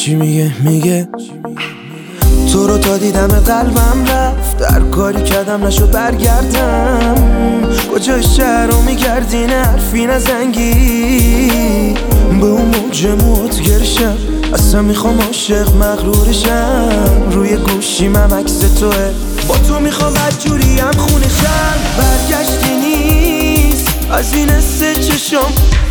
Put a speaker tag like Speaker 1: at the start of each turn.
Speaker 1: چی میگه تو رو تا دیدم قلبم رفت، در کاری کردم نشد برگردم. کجای شهر رو میگردی نه حرفی نزنگی، به اون موج موت گرشم اصلا میخوام عاشق مغرورشم. روی گوشیمم عکس توه، با تو میخوام بدجوری هم خونشم. برگشتی نیست از این حس چشم